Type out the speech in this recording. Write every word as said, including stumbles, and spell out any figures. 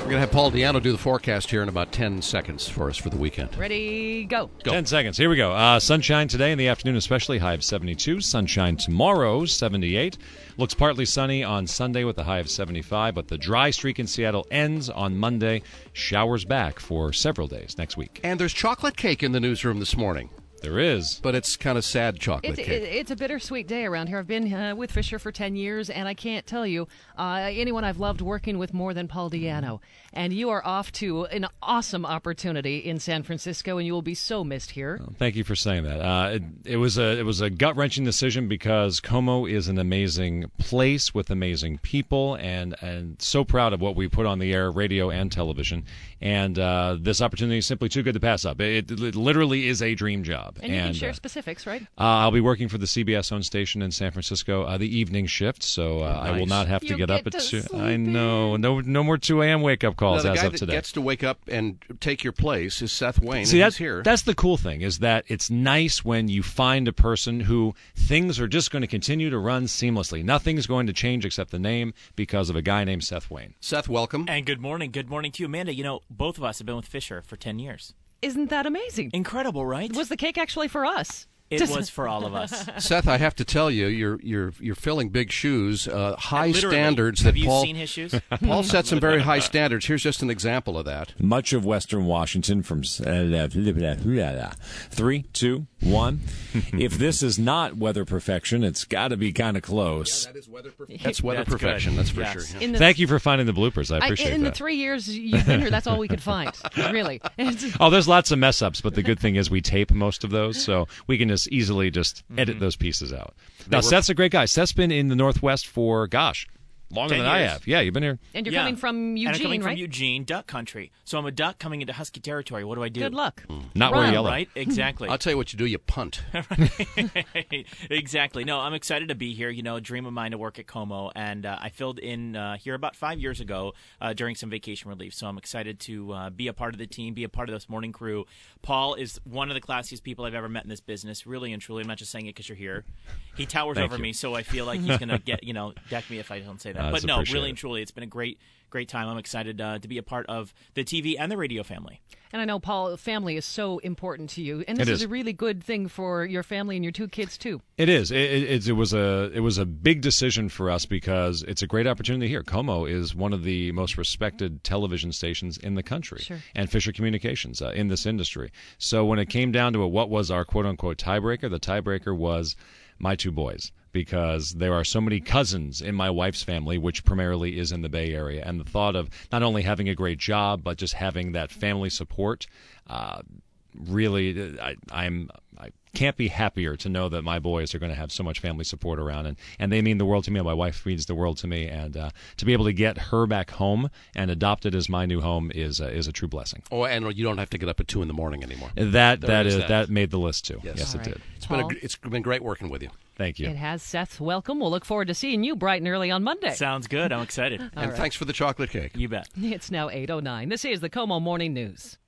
We're going to have Paul Diano do the forecast here in about ten seconds for us for the weekend. Ready, go. Go. ten seconds. Here we go. Uh, sunshine today in the afternoon, especially, high of seventy-two. Sunshine tomorrow, seventy-eight. Looks partly sunny on Sunday with a high of seventy-five, but the dry streak in Seattle ends on Monday. Showers back for several days next week. And there's chocolate cake in the newsroom this morning. There is. But it's kind of sad chocolate It's, cake. it, it's a bittersweet day around here. I've been uh, with Fisher for ten years, and I can't tell you uh, anyone I've loved working with more than Paul Diano. And you are off to an awesome opportunity in San Francisco, and you will be so missed here. Well, thank you for saying that. Uh, it, it was a it was a gut wrenching decision because Como is an amazing place with amazing people, and and so proud of what we put on the air, radio and television. And uh, this opportunity is simply too good to pass up. It, it literally is a dream job. And you and, can share uh, specifics, right? Uh, I'll be working for the C B S-owned station in San Francisco, uh, the evening shift, so uh, Oh, nice. I will not have to You get, get up at to two. sleep I know, no, no more two a.m. wake-up calls Now, the as guy of that today. gets to wake up and take your place is Seth Wayne. See, and that's, he's here. that's the cool thing, is that it's nice when you find a person who things are just going to continue to run seamlessly. Nothing's going to change except the name because of a guy named Seth Wayne. Seth, welcome. And good morning. Good morning to you, Amanda. You know, both of us have been with Fisher for ten years. Isn't that amazing? Incredible, right? Was the cake actually for us? It Just- was for all of us. Seth, I have to tell you, you're you're you're filling big shoes. Uh, high Literally. standards Have that you Paul seen his shoes? Paul set some very high standards. Here's just an example of that. Much of Western Washington from three, two, one. If this is not weather perfection, it's got to be kind of close. That is weather perfection. That's weather That's good. perfection. That's for Yes. sure. yeah. In the, Thank you for finding the bloopers. I I, appreciate in that. the three years you've been here, that's all we could find. Really. It's- Oh, there's lots of mess ups, but the good thing is we tape most of those, so we can just easily just edit those pieces out. Now, were- Seth's a great guy. Seth's been in the Northwest for, gosh, longer Ten than I years. have. Yeah, you've been here. and you're Yeah. coming from Eugene, and I'm coming right? from Eugene, duck country. So I'm a duck coming into husky territory. What do I do? Good luck. Not Run. wear yellow. Right? Exactly. I'll tell you what you do. You punt. Exactly. No, I'm excited to be here. You know, a dream of mine to work at Como, and uh, I filled in uh, here about five years ago uh, during some vacation relief. So I'm excited to uh, be a part of the team, be a part of this morning crew. Paul is one of the classiest people I've ever met in this business, really and truly. I'm not just saying it because you're here. He towers Thank over you. me, so I feel like he's going to get, you know, deck me if I don't say that. Uh, but it's no, appreciated. really and truly, it's been a great, great time. I'm excited uh, to be a part of the T V and the radio family. And I know, Paul, family is so important to you. And this It is is. a really good thing for your family and your two kids, too. It is. It, it, it, it was a it was a big decision for us because it's a great opportunity here. Como is one of the most respected television stations in the country, Sure. and Fisher Communications uh, in this industry. So when it came down to it, what was our quote unquote tiebreaker? The tiebreaker was my two boys, because there are so many cousins in my wife's family, which primarily is in the Bay Area, and the thought of not only having a great job but just having that family support. Uh, Really, I, I'm I can't be happier to know that my boys are going to have so much family support around, and, and they mean the world to me. And my wife means the world to me, and uh, to be able to get her back home and adopt it as my new home is uh, is a true blessing. Oh, and you don't have to get up at two in the morning anymore. That There that is is that. that. made the list too. Yes. Yes, All it right. did. It's been a, Paul, gr- it's been great working with you. Thank you. it has. Seth, welcome. We'll look forward to seeing you bright and early on Monday. Sounds good. I'm excited. and right. thanks for the chocolate cake. You bet. It's now eight oh nine. This is the Como Morning News.